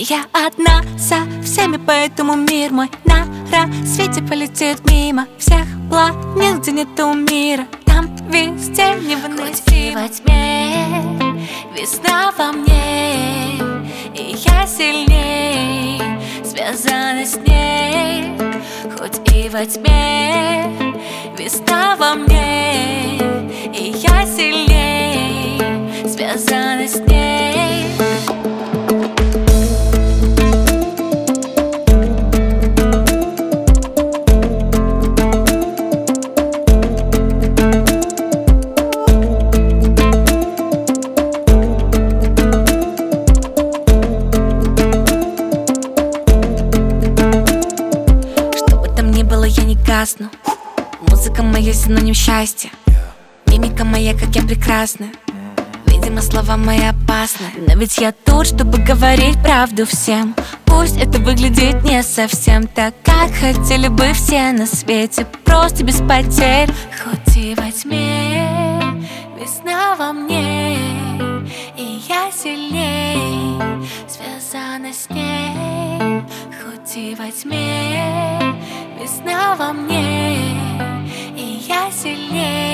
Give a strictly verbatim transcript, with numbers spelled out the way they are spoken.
я одна со всеми, поэтому мир мой на рассвете полетит мимо всех планет, где нету мира. Там везде невыносимо. Хоть и во тьме весна во мне, и я сильней связана с ней. Хоть и во тьме весна во мне, и я сильней связана с ней. Я не гасну. Музыка моя синоним счастья. Мимика моя, как я прекрасна. Видимо, слова мои опасны, но ведь я тут, чтобы говорить правду всем. Пусть это выглядит не совсем так, как хотели бы все на свете, просто без потерь. Хоть и во тьме весна во мне, и я сильней связана с ней. Хоть и во тьме весна во мне, и я сильней